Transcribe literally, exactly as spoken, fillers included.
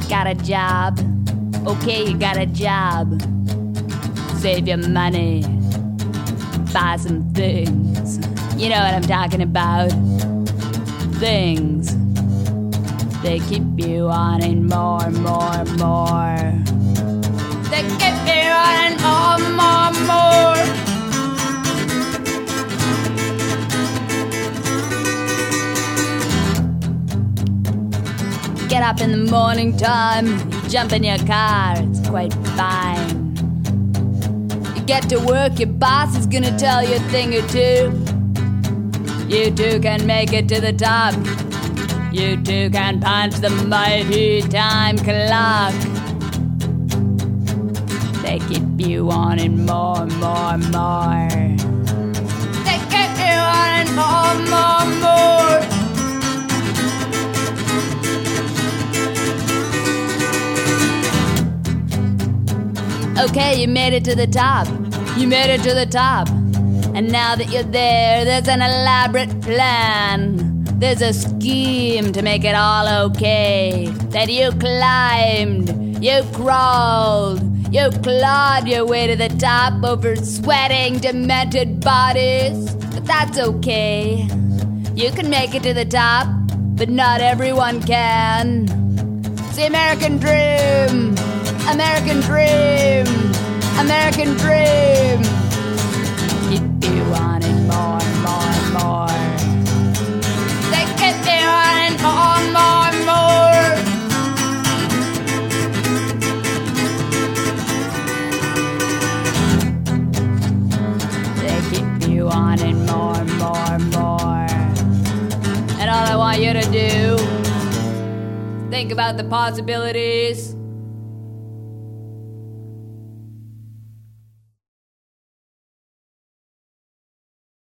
Got a job. Okay, you got a job. Save your money. Buy some things. You know what I'm talking about. Things. They keep you wanting more, more, more. They keep you wanting more, more, more. Get up in the morning time, jump in your car, it's quite fine. You get to work, your boss is gonna tell you a thing or two. You too can make it to the top. You too can punch the mighty time clock. They keep you wanting more, more, more. They keep you wanting more, more, more. Okay, you made it to the top. You made it to the top. And now that you're there, there's an elaborate plan. There's a scheme to make it all okay. That you climbed, you crawled, you clawed your way to the top over sweating, demented bodies. But that's okay. You can make it to the top, but not everyone can. It's the American dream. American dream. American dream. Keep you wanting more, more, more. They keep you wanting more, more, more. They keep you wanting more, more, more. And all I want you to do, think about the possibilities.